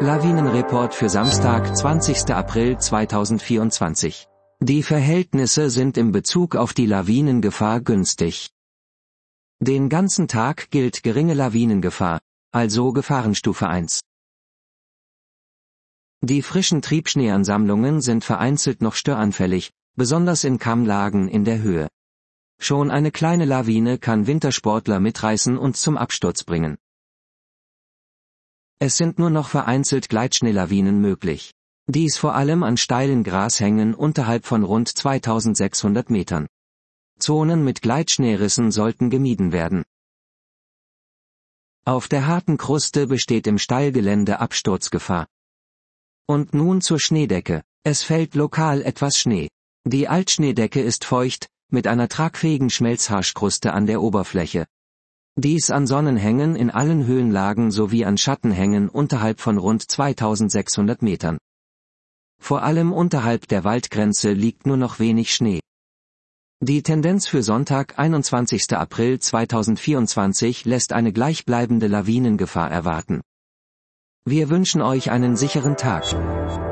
Lawinenreport für Samstag, 20. April 2024. Die Verhältnisse sind in Bezug auf die Lawinengefahr günstig. Den ganzen Tag gilt geringe Lawinengefahr, also Gefahrenstufe 1. Die frischen Triebschneeansammlungen sind vereinzelt noch störanfällig, besonders in Kammlagen in der Höhe. Schon eine kleine Lawine kann Wintersportler mitreißen und zum Absturz bringen. Es sind nur noch vereinzelt Gleitschneelawinen möglich. Dies vor allem an steilen Grashängen unterhalb von rund 2600 Metern. Zonen mit Gleitschneerissen sollten gemieden werden. Auf der harten Kruste besteht im Steilgelände Absturzgefahr. Und nun zur Schneedecke. Es fällt lokal etwas Schnee. Die Altschneedecke ist feucht, mit einer tragfähigen Schmelzhaarkruste an der Oberfläche. Dies an Sonnenhängen in allen Höhenlagen sowie an Schattenhängen unterhalb von rund 2600 Metern. Vor allem unterhalb der Waldgrenze liegt nur noch wenig Schnee. Die Tendenz für Sonntag, 21. April 2024 lässt eine gleichbleibende Lawinengefahr erwarten. Wir wünschen euch einen sicheren Tag.